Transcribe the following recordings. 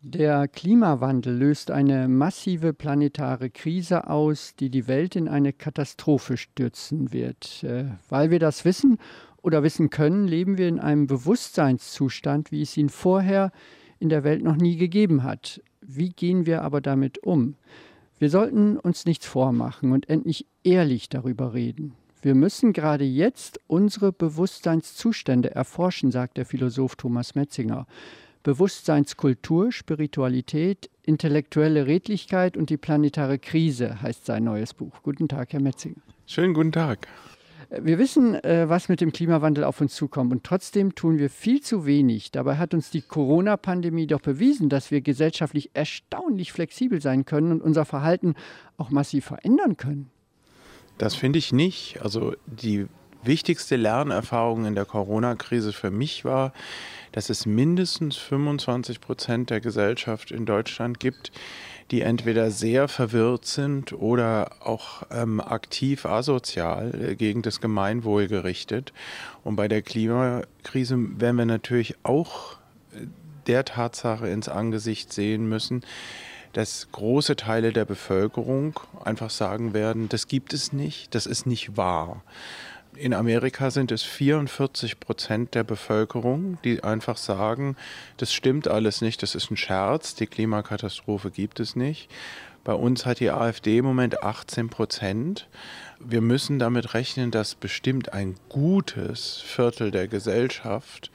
Der Klimawandel löst eine massive planetare Krise aus, die die Welt in eine Katastrophe stürzen wird. Weil wir das wissen oder wissen können, leben wir in einem Bewusstseinszustand, wie es ihn vorher in der Welt noch nie gegeben hat. Wie gehen wir aber damit um? Wir sollten uns nichts vormachen und endlich ehrlich darüber reden. Wir müssen gerade jetzt unsere Bewusstseinszustände erforschen, sagt der Philosoph Thomas Metzinger. Bewusstseinskultur, Spiritualität, intellektuelle Redlichkeit und die planetare Krise heißt sein neues Buch. Guten Tag, Herr Metzinger. Schönen guten Tag. Wir wissen, was mit dem Klimawandel auf uns zukommt und trotzdem tun wir viel zu wenig. Dabei hat uns die Corona-Pandemie doch bewiesen, dass wir gesellschaftlich erstaunlich flexibel sein können und unser Verhalten auch massiv verändern können. Das finde ich nicht. Also die wichtigste Lernerfahrung in der Corona-Krise für mich war, dass es mindestens 25% der Gesellschaft in Deutschland gibt, die entweder sehr verwirrt sind oder auch aktiv asozial gegen das Gemeinwohl gerichtet. Und bei der Klimakrise werden wir natürlich auch der Tatsache ins Angesicht sehen müssen, dass große Teile der Bevölkerung einfach sagen werden, das gibt es nicht, das ist nicht wahr. In Amerika sind es 44% der Bevölkerung, die einfach sagen, das stimmt alles nicht, das ist ein Scherz, die Klimakatastrophe gibt es nicht. Bei uns hat die AfD im Moment 18%. Wir müssen damit rechnen, dass bestimmt ein gutes Viertel der Gesellschaft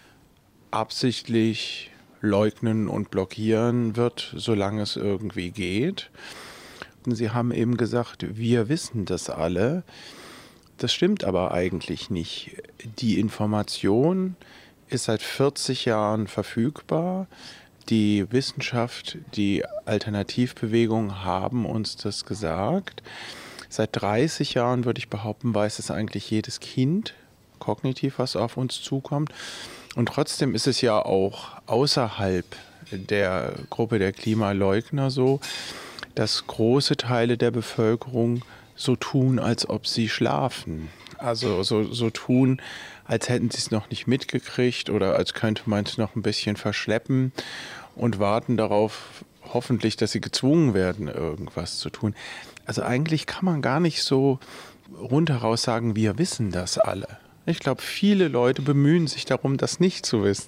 absichtlich leugnen und blockieren wird, solange es irgendwie geht. Und Sie haben eben gesagt, wir wissen das alle. Das stimmt aber eigentlich nicht. Die Information ist seit 40 Jahren verfügbar. Die Wissenschaft, die Alternativbewegungen haben uns das gesagt. Seit 30 Jahren, würde ich behaupten, weiß es eigentlich jedes Kind kognitiv, was auf uns zukommt. Und trotzdem ist es ja auch außerhalb der Gruppe der Klimaleugner so, dass große Teile der Bevölkerung so tun, als ob sie schlafen. Also so tun, als hätten sie es noch nicht mitgekriegt oder als könnte man es noch ein bisschen verschleppen und warten darauf, hoffentlich, dass sie gezwungen werden, irgendwas zu tun. Also eigentlich kann man gar nicht so rundheraus sagen, wir wissen das alle. Ich glaube, viele Leute bemühen sich darum, das nicht zu wissen.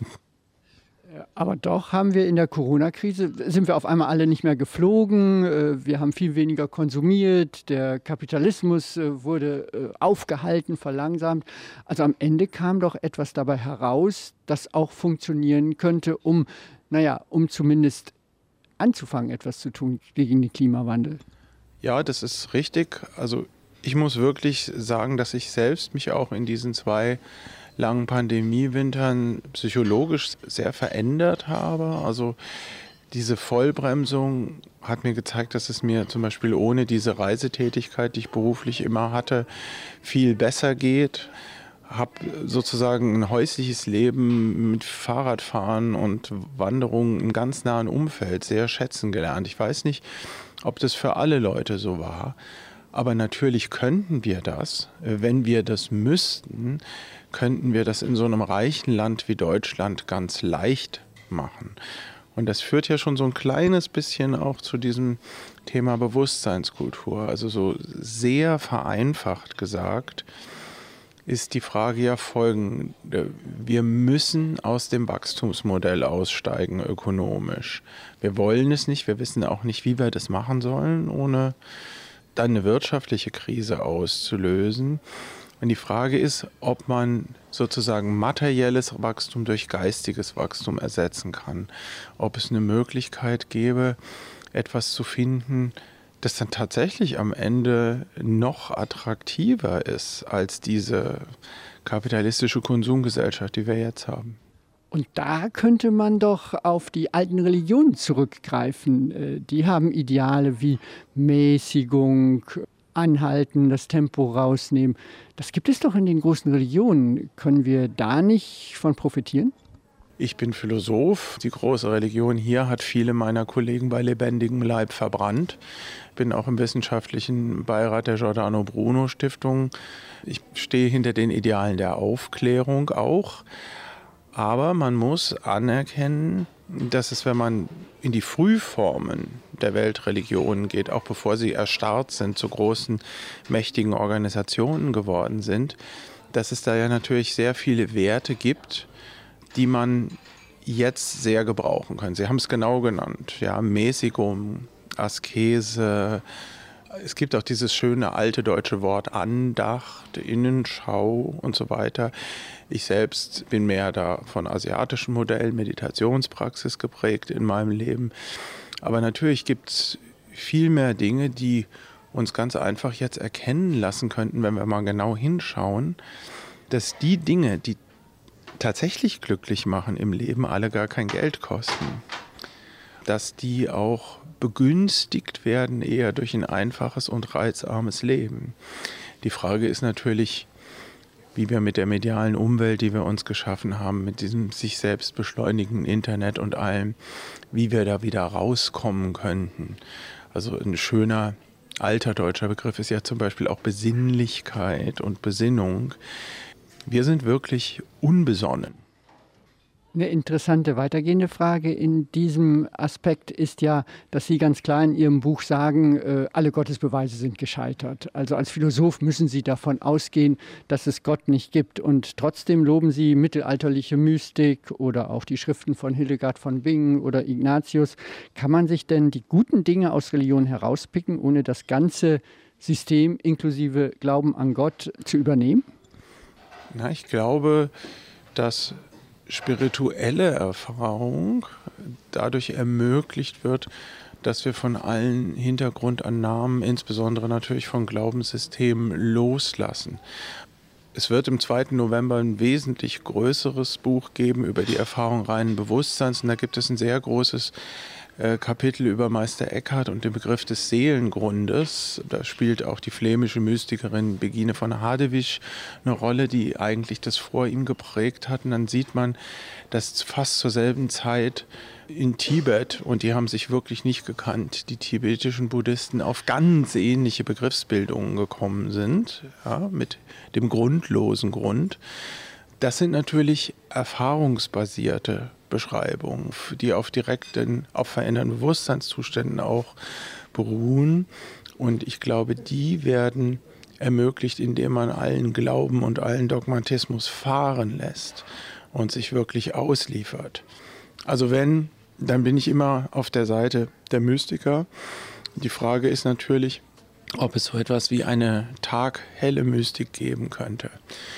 Aber doch haben wir in der Corona-Krise, sind wir auf einmal alle nicht mehr geflogen, wir haben viel weniger konsumiert, der Kapitalismus wurde aufgehalten, verlangsamt. Also am Ende kam doch etwas dabei heraus, das auch funktionieren könnte, um zumindest anzufangen, etwas zu tun gegen den Klimawandel. Ja, das ist richtig. Also ich muss wirklich sagen, dass ich selbst mich auch in diesen 2 langen Pandemiewintern psychologisch sehr verändert habe. Also diese Vollbremsung hat mir gezeigt, dass es mir zum Beispiel ohne diese Reisetätigkeit, die ich beruflich immer hatte, viel besser geht. Habe sozusagen ein häusliches Leben mit Fahrradfahren und Wanderungen im ganz nahen Umfeld sehr schätzen gelernt. Ich weiß nicht, ob das für alle Leute so war, aber natürlich könnten wir das, wenn wir das müssten, könnten wir das in so einem reichen Land wie Deutschland ganz leicht machen. Und das führt ja schon so ein kleines bisschen auch zu diesem Thema Bewusstseinskultur. Also so sehr vereinfacht gesagt ist die Frage ja folgende. Wir müssen aus dem Wachstumsmodell aussteigen ökonomisch. Wir wollen es nicht, wir wissen auch nicht, wie wir das machen sollen, ohne dann eine wirtschaftliche Krise auszulösen. Und die Frage ist, ob man sozusagen materielles Wachstum durch geistiges Wachstum ersetzen kann. Ob es eine Möglichkeit gäbe, etwas zu finden, das dann tatsächlich am Ende noch attraktiver ist als diese kapitalistische Konsumgesellschaft, die wir jetzt haben. Und da könnte man doch auf die alten Religionen zurückgreifen. Die haben Ideale wie Mäßigung, anhalten, das Tempo rausnehmen. Das gibt es doch in den großen Religionen. Können wir da nicht von profitieren? Ich bin Philosoph. Die große Religion hier hat viele meiner Kollegen bei lebendigem Leib verbrannt. Ich bin auch im wissenschaftlichen Beirat der Giordano Bruno Stiftung. Ich stehe hinter den Idealen der Aufklärung auch. Aber man muss anerkennen, dass es, wenn man in die Frühformen der Weltreligionen geht, auch bevor sie erstarrt sind, zu großen, mächtigen Organisationen geworden sind, dass es da ja natürlich sehr viele Werte gibt, die man jetzt sehr gebrauchen kann. Sie haben es genau genannt, ja, Mäßigung, Askese. Es gibt auch dieses schöne alte deutsche Wort Andacht, Innenschau und so weiter. Ich selbst bin mehr da von asiatischen Modellen, Meditationspraxis geprägt in meinem Leben. Aber natürlich gibt es viel mehr Dinge, die uns ganz einfach jetzt erkennen lassen könnten, wenn wir mal genau hinschauen, dass die Dinge, die tatsächlich glücklich machen im Leben, alle gar kein Geld kosten. Dass die auch begünstigt werden eher durch ein einfaches und reizarmes Leben. Die Frage ist natürlich, wie wir mit der medialen Umwelt, die wir uns geschaffen haben, mit diesem sich selbst beschleunigenden Internet und allem, wie wir da wieder rauskommen könnten. Also ein schöner alter deutscher Begriff ist ja zum Beispiel auch Besinnlichkeit und Besinnung. Wir sind wirklich unbesonnen. Eine interessante weitergehende Frage in diesem Aspekt ist ja, dass Sie ganz klar in Ihrem Buch sagen, alle Gottesbeweise sind gescheitert. Also als Philosoph müssen Sie davon ausgehen, dass es Gott nicht gibt. Und trotzdem loben Sie mittelalterliche Mystik oder auch die Schriften von Hildegard von Bingen oder Ignatius. Kann man sich denn die guten Dinge aus Religion herauspicken, ohne das ganze System inklusive Glauben an Gott zu übernehmen? Na, ich glaube, dass spirituelle Erfahrung dadurch ermöglicht wird, dass wir von allen Hintergrundannahmen, insbesondere natürlich von Glaubenssystemen, loslassen. Es wird im 2. November ein wesentlich größeres Buch geben über die Erfahrung reinen Bewusstseins. Und da gibt es ein sehr großes Kapitel über Meister Eckhart und den Begriff des Seelengrundes. Da spielt auch die flämische Mystikerin Begine von Hadewig eine Rolle, die eigentlich das vor ihm geprägt hat. Und dann sieht man, dass fast zur selben Zeit in Tibet, und die haben sich wirklich nicht gekannt, die tibetischen Buddhisten auf ganz ähnliche Begriffsbildungen gekommen sind, ja, mit dem grundlosen Grund. Das sind natürlich erfahrungsbasierte Beschreibungen, die auf verändernden Bewusstseinszuständen auch beruhen. Und ich glaube, die werden ermöglicht, indem man allen Glauben und allen Dogmatismus fahren lässt und sich wirklich ausliefert. Also dann bin ich immer auf der Seite der Mystiker. Die Frage ist natürlich, ob es so etwas wie eine taghelle Mystik geben könnte.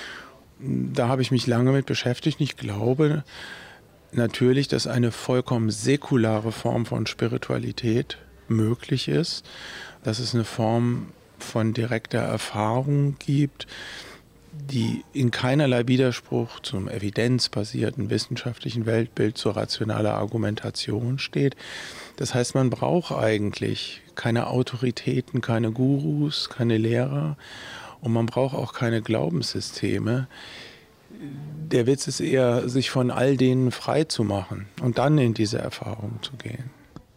Da habe ich mich lange mit beschäftigt. Ich glaube natürlich, dass eine vollkommen säkulare Form von Spiritualität möglich ist, dass es eine Form von direkter Erfahrung gibt, die in keinerlei Widerspruch zum evidenzbasierten wissenschaftlichen Weltbild, zur rationalen Argumentation steht. Das heißt, man braucht eigentlich keine Autoritäten, keine Gurus, keine Lehrer und man braucht auch keine Glaubenssysteme. Der Witz ist eher, sich von all denen frei zu machen und dann in diese Erfahrung zu gehen.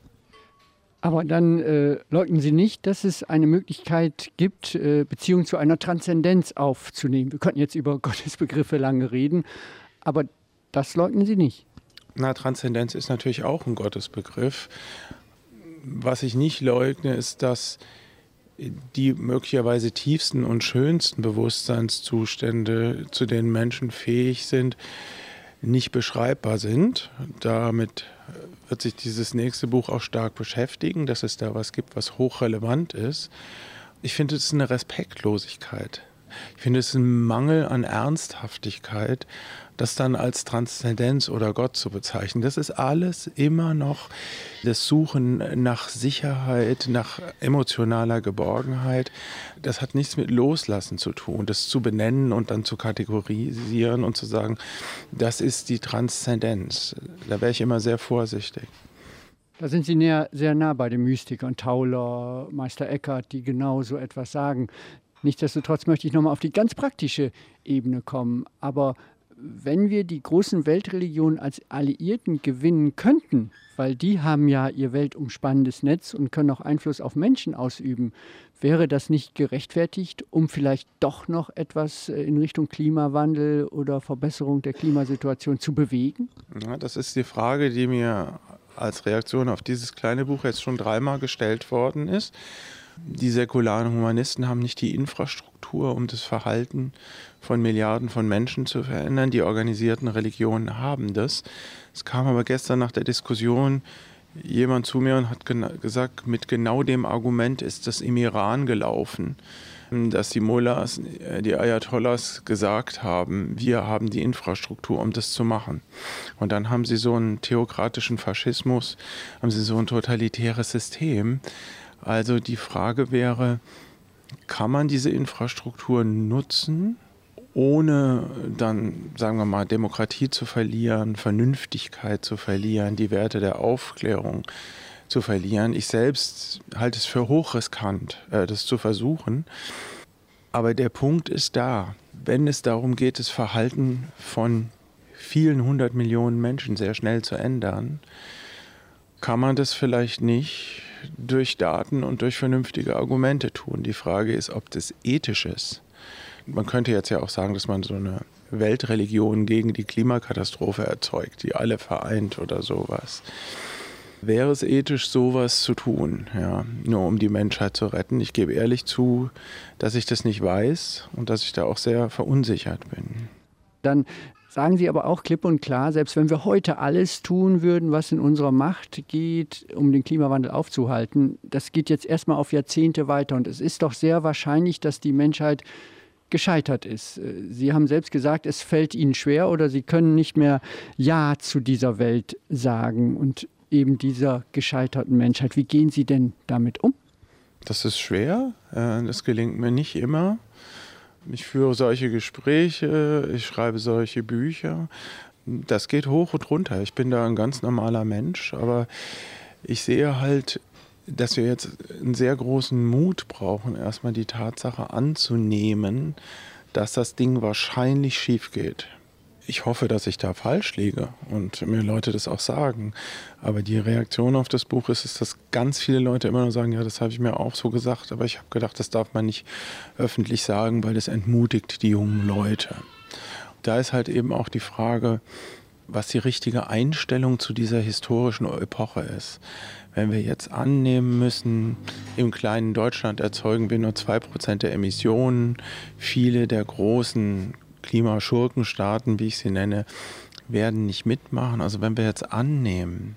Aber dann leugnen Sie nicht, dass es eine Möglichkeit gibt, Beziehungen zu einer Transzendenz aufzunehmen. Wir könnten jetzt über Gottesbegriffe lange reden, aber das leugnen Sie nicht. Na, Transzendenz ist natürlich auch ein Gottesbegriff. Was ich nicht leugne, ist, dass die möglicherweise tiefsten und schönsten Bewusstseinszustände, zu denen Menschen fähig sind, nicht beschreibbar sind. Damit wird sich dieses nächste Buch auch stark beschäftigen, dass es da was gibt, was hochrelevant ist. Ich finde, es ist eine Respektlosigkeit. Ich finde, es ist ein Mangel an Ernsthaftigkeit, das dann als Transzendenz oder Gott zu bezeichnen. Das ist alles immer noch das Suchen nach Sicherheit, nach emotionaler Geborgenheit. Das hat nichts mit Loslassen zu tun, das zu benennen und dann zu kategorisieren und zu sagen, das ist die Transzendenz. Da wäre ich immer sehr vorsichtig. Da sind Sie sehr nah bei den Mystikern, Tauler, Meister Eckhart, die genau so etwas sagen. Nichtsdestotrotz möchte ich nochmal auf die ganz praktische Ebene kommen. Aber wenn wir die großen Weltreligionen als Alliierten gewinnen könnten, weil die haben ja ihr weltumspannendes Netz und können auch Einfluss auf Menschen ausüben, wäre das nicht gerechtfertigt, um vielleicht doch noch etwas in Richtung Klimawandel oder Verbesserung der Klimasituation zu bewegen? Ja, das ist die Frage, die mir als Reaktion auf dieses kleine Buch jetzt schon 3-mal gestellt worden ist. Die säkularen Humanisten haben nicht die Infrastruktur, um das Verhalten von Milliarden von Menschen zu verändern. Die organisierten Religionen haben das. Es kam aber gestern nach der Diskussion jemand zu mir und hat gesagt, mit genau dem Argument ist das im Iran gelaufen, dass die Mullahs, die Ayatollahs gesagt haben, wir haben die Infrastruktur, um das zu machen. Und dann haben sie so einen theokratischen Faschismus, haben sie so ein totalitäres System. Also die Frage wäre, kann man diese Infrastruktur nutzen, ohne dann, sagen wir mal, Demokratie zu verlieren, Vernünftigkeit zu verlieren, die Werte der Aufklärung zu verlieren? Ich selbst halte es für hochriskant, das zu versuchen. Aber der Punkt ist da, wenn es darum geht, das Verhalten von vielen 100 Millionen Menschen sehr schnell zu ändern, kann man das vielleicht nicht durch Daten und durch vernünftige Argumente tun. Die Frage ist, ob das ethisch ist. Man könnte jetzt ja auch sagen, dass man so eine Weltreligion gegen die Klimakatastrophe erzeugt, die alle vereint oder sowas. Wäre es ethisch, sowas zu tun, ja, nur um die Menschheit zu retten? Ich gebe ehrlich zu, dass ich das nicht weiß und dass ich da auch sehr verunsichert bin. Dann sagen Sie aber auch klipp und klar, selbst wenn wir heute alles tun würden, was in unserer Macht geht, um den Klimawandel aufzuhalten, das geht jetzt erstmal auf Jahrzehnte weiter. Und es ist doch sehr wahrscheinlich, dass die Menschheit gescheitert ist. Sie haben selbst gesagt, es fällt Ihnen schwer oder Sie können nicht mehr Ja zu dieser Welt sagen und eben dieser gescheiterten Menschheit. Wie gehen Sie denn damit um? Das ist schwer, das gelingt mir nicht immer. Ich führe solche Gespräche, ich schreibe solche Bücher. Das geht hoch und runter. Ich bin da ein ganz normaler Mensch, aber ich sehe halt, dass wir jetzt einen sehr großen Mut brauchen, erstmal die Tatsache anzunehmen, dass das Ding wahrscheinlich schief geht. Ich hoffe, dass ich da falsch liege und mir Leute das auch sagen. Aber die Reaktion auf das Buch ist, dass ganz viele Leute immer nur sagen, ja, das habe ich mir auch so gesagt, aber ich habe gedacht, das darf man nicht öffentlich sagen, weil das entmutigt die jungen Leute. Da ist halt eben auch die Frage, was die richtige Einstellung zu dieser historischen Epoche ist. Wenn wir jetzt annehmen müssen, im kleinen Deutschland erzeugen wir nur 2% der Emissionen, viele der großen Klimaschurkenstaaten, wie ich sie nenne, werden nicht mitmachen. Also wenn wir jetzt annehmen,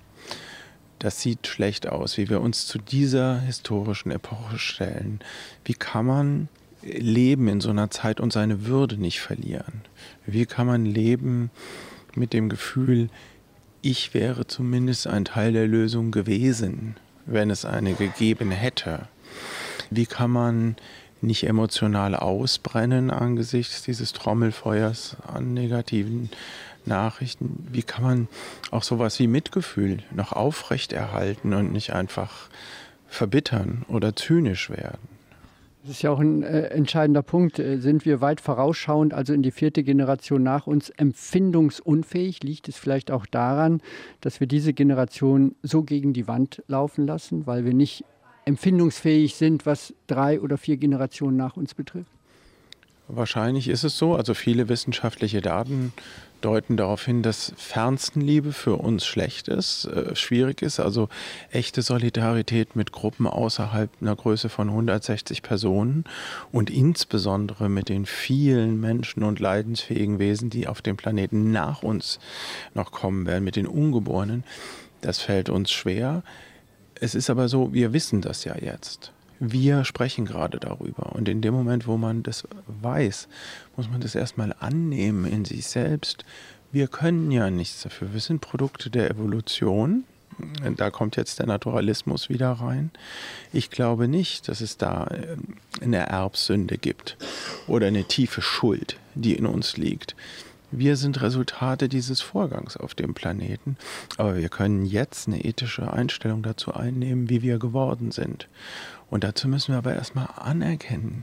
das sieht schlecht aus, wie wir uns zu dieser historischen Epoche stellen, wie kann man leben in so einer Zeit und seine Würde nicht verlieren? Wie kann man leben mit dem Gefühl, ich wäre zumindest ein Teil der Lösung gewesen, wenn es eine gegeben hätte? Wie kann man nicht emotional ausbrennen angesichts dieses Trommelfeuers an negativen Nachrichten? Wie kann man auch sowas wie Mitgefühl noch aufrechterhalten und nicht einfach verbittern oder zynisch werden? Das ist ja auch ein entscheidender Punkt. Sind wir weit vorausschauend, also in die 4. Generation nach uns, empfindungsunfähig? Liegt es vielleicht auch daran, dass wir diese Generation so gegen die Wand laufen lassen, weil wir nicht empfindungsfähig sind, was 3 oder 4 Generationen nach uns betrifft? Wahrscheinlich ist es so. Also viele wissenschaftliche Daten deuten darauf hin, dass Fernstenliebe für uns schlecht ist, schwierig ist. Also echte Solidarität mit Gruppen außerhalb einer Größe von 160 Personen und insbesondere mit den vielen Menschen und leidensfähigen Wesen, die auf dem Planeten nach uns noch kommen werden, mit den Ungeborenen, das fällt uns schwer. Es ist aber so, wir wissen das ja jetzt. Wir sprechen gerade darüber. Und in dem Moment, wo man das weiß, muss man das erstmal annehmen in sich selbst. Wir können ja nichts dafür. Wir sind Produkte der Evolution. Da kommt jetzt der Naturalismus wieder rein. Ich glaube nicht, dass es da eine Erbsünde gibt oder eine tiefe Schuld, die in uns liegt. Wir sind Resultate dieses Vorgangs auf dem Planeten, aber wir können jetzt eine ethische Einstellung dazu einnehmen, wie wir geworden sind. Und dazu müssen wir aber erstmal anerkennen,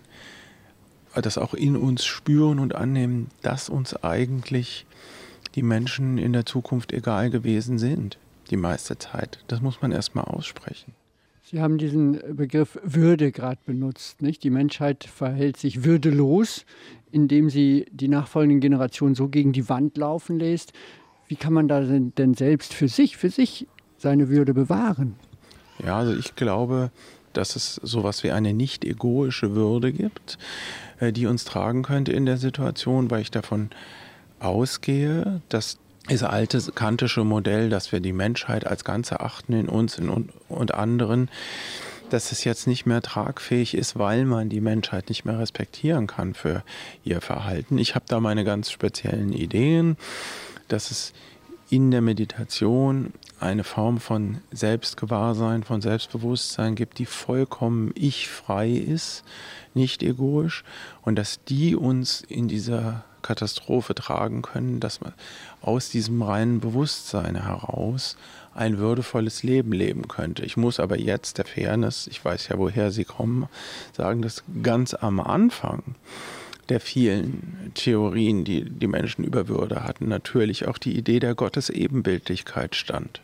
das auch in uns spüren und annehmen, dass uns eigentlich die Menschen in der Zukunft egal gewesen sind, die meiste Zeit. Das muss man erstmal aussprechen. Sie haben diesen Begriff Würde gerade benutzt, nicht? Die Menschheit verhält sich würdelos, indem sie die nachfolgenden Generationen so gegen die Wand laufen lässt. Wie kann man da denn selbst für sich seine Würde bewahren? Ja, also ich glaube, dass es sowas wie eine nicht egoische Würde gibt, die uns tragen könnte in der Situation, weil ich davon ausgehe, dass das alte kantische Modell, dass wir die Menschheit als Ganze achten in uns und anderen, dass es jetzt nicht mehr tragfähig ist, weil man die Menschheit nicht mehr respektieren kann für ihr Verhalten. Ich habe da meine ganz speziellen Ideen, dass es in der Meditation eine Form von Selbstgewahrsein, von Selbstbewusstsein gibt, die vollkommen ich-frei ist, nicht egoisch, und dass die uns in dieser Katastrophe tragen können, dass man aus diesem reinen Bewusstsein heraus ein würdevolles Leben leben könnte. Ich muss aber jetzt der Fairness, ich weiß ja, woher Sie kommen, sagen, dass ganz am Anfang der vielen Theorien, die die Menschen über Würde hatten, natürlich auch die Idee der Gottesebenbildlichkeit stand.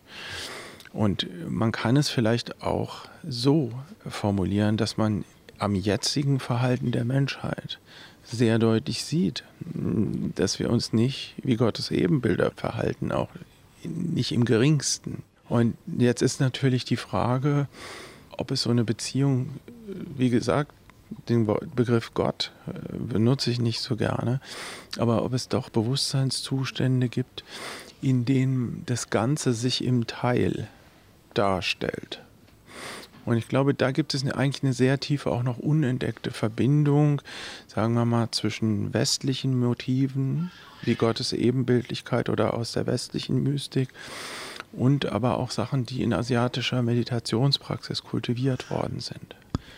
Und man kann es vielleicht auch so formulieren, dass man am jetzigen Verhalten der Menschheit sehr deutlich sieht, dass wir uns nicht wie Gottes Ebenbilder verhalten, auch nicht im geringsten. Und jetzt ist natürlich die Frage, ob es so eine Beziehung, wie gesagt, den Begriff Gott benutze ich nicht so gerne, aber ob es doch Bewusstseinszustände gibt, in denen das Ganze sich im Teil darstellt. Und ich glaube, da gibt es eigentlich eine sehr tiefe, auch noch unentdeckte Verbindung, sagen wir mal, zwischen westlichen Motiven, wie Gottes Ebenbildlichkeit oder aus der westlichen Mystik, und aber auch Sachen, die in asiatischer Meditationspraxis kultiviert worden sind.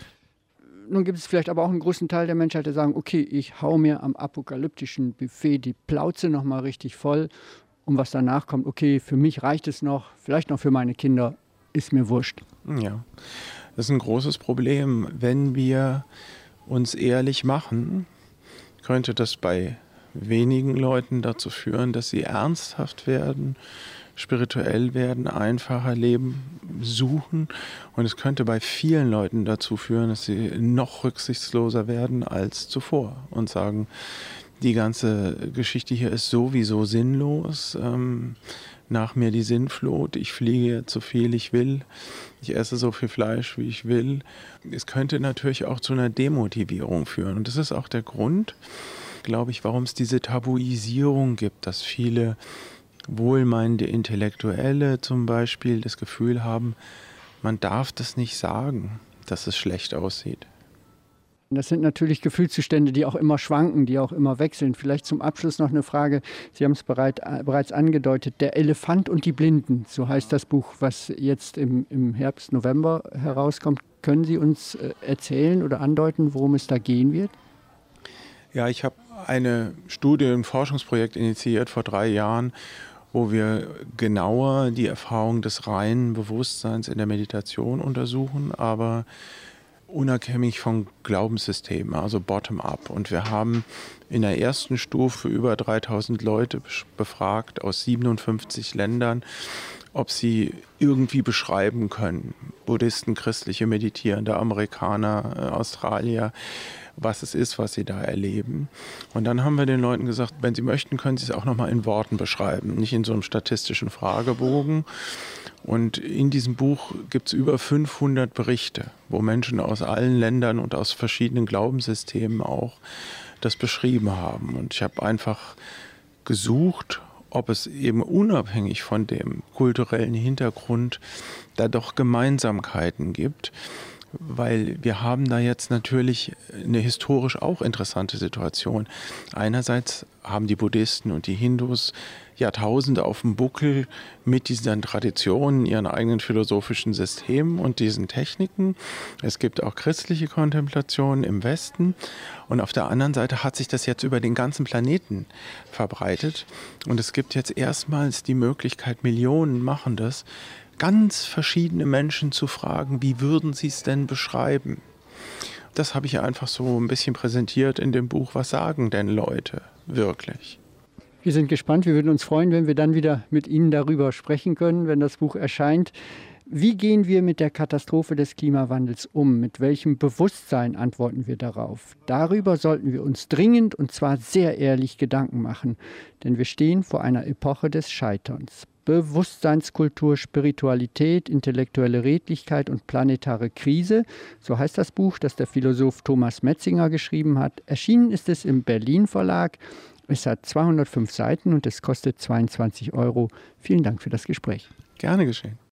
Nun gibt es vielleicht aber auch einen großen Teil der Menschheit, die sagen, okay, ich hau mir am apokalyptischen Buffet die Plauze nochmal richtig voll, und was danach kommt, okay, für mich reicht es noch, vielleicht noch für meine Kinder, ist mir wurscht. Ja, das ist ein großes Problem. Wenn wir uns ehrlich machen, könnte das bei wenigen Leuten dazu führen, dass sie ernsthaft werden, spirituell werden, einfacher Leben suchen. Und es könnte bei vielen Leuten dazu führen, dass sie noch rücksichtsloser werden als zuvor und sagen, die ganze Geschichte hier ist sowieso sinnlos. Nach mir die Sinnflut, ich fliege so viel ich will, ich esse so viel Fleisch, wie ich will. Es könnte natürlich auch zu einer Demotivierung führen. Und das ist auch der Grund, glaube ich, warum es diese Tabuisierung gibt, dass viele wohlmeinende Intellektuelle zum Beispiel das Gefühl haben, man darf das nicht sagen, dass es schlecht aussieht. Das sind natürlich Gefühlszustände, die auch immer schwanken, die auch immer wechseln. Vielleicht zum Abschluss noch eine Frage. Sie haben es bereits angedeutet. Der Elefant und die Blinden, so heißt das Buch, was jetzt im Herbst, November herauskommt. Können Sie uns erzählen oder andeuten, worum es da gehen wird? Ja, ich habe eine Studie, ein Forschungsprojekt initiiert vor 3 Jahren, wo wir genauer die Erfahrung des reinen Bewusstseins in der Meditation untersuchen, aber unabhängig von Glaubenssystemen, also bottom-up. Und wir haben in der ersten Stufe über 3000 Leute befragt aus 57 Ländern, ob sie irgendwie beschreiben können, Buddhisten, christliche Meditierende, Amerikaner, Australier, was es ist, was sie da erleben. Und dann haben wir den Leuten gesagt, wenn sie möchten, können sie es auch nochmal in Worten beschreiben, nicht in so einem statistischen Fragebogen. Und in diesem Buch gibt es über 500 Berichte, wo Menschen aus allen Ländern und aus verschiedenen Glaubenssystemen auch das beschrieben haben. Und ich habe einfach gesucht, ob es eben unabhängig von dem kulturellen Hintergrund da doch Gemeinsamkeiten gibt. Weil wir haben da jetzt natürlich eine historisch auch interessante Situation. Einerseits haben die Buddhisten und die Hindus Jahrtausende auf dem Buckel mit diesen Traditionen, ihren eigenen philosophischen Systemen und diesen Techniken. Es gibt auch christliche Kontemplationen im Westen. Und auf der anderen Seite hat sich das jetzt über den ganzen Planeten verbreitet. Und es gibt jetzt erstmals die Möglichkeit, Millionen machen das, ganz verschiedene Menschen zu fragen, wie würden sie es denn beschreiben? Das habe ich einfach so ein bisschen präsentiert in dem Buch. Was sagen denn Leute wirklich? Wir sind gespannt. Wir würden uns freuen, wenn wir dann wieder mit Ihnen darüber sprechen können, wenn das Buch erscheint. Wie gehen wir mit der Katastrophe des Klimawandels um? Mit welchem Bewusstsein antworten wir darauf? Darüber sollten wir uns dringend und zwar sehr ehrlich Gedanken machen, denn wir stehen vor einer Epoche des Scheiterns. Bewusstseinskultur, Spiritualität, intellektuelle Redlichkeit und planetare Krise. So heißt das Buch, das der Philosoph Thomas Metzinger geschrieben hat. Erschienen ist es im Berlin Verlag. Es hat 205 Seiten und es kostet 22 Euro. Vielen Dank für das Gespräch. Gerne geschehen.